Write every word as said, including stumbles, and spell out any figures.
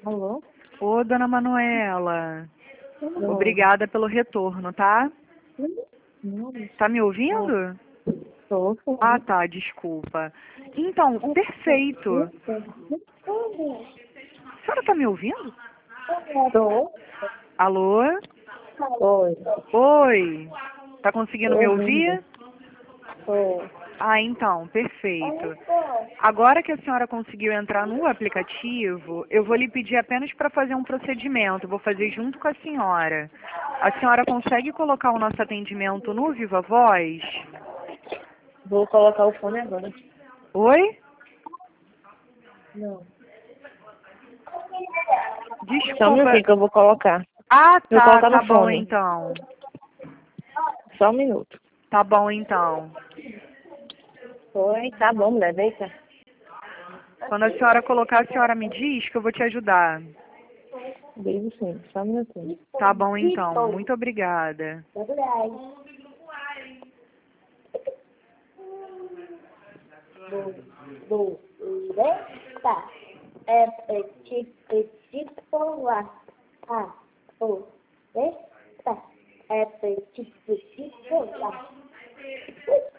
Alô? Ô, dona Manuela, Alô? obrigada pelo retorno, tá? Não, Tá me ouvindo? tô. Ah, tá, desculpa. Então, perfeito. A senhora tá me ouvindo? Tô. Alô? Oi. Oi? Tá conseguindo Tô me ouvindo. ouvir? Tô. Ah, então, perfeito. Agora que a senhora conseguiu entrar no aplicativo, eu vou lhe pedir apenas para fazer um procedimento. Eu vou fazer junto com a senhora. A senhora consegue colocar o nosso atendimento no Viva Voz? Vou colocar o fone agora. Oi? Não. Só um Desculpa. minutinho que eu vou colocar. Ah, Vou tá, colocar tá no bom fone. então. Só um minuto. Tá bom então. Oi, tá bom, mulher, deita. Quando a senhora colocar, a senhora me diz que eu vou te ajudar. Digo sim, só um minutinho. Tá bom então. Muito obrigada. Do, tá. É petit, petit, lá. Ah, o, tá. É petit, petit, lá.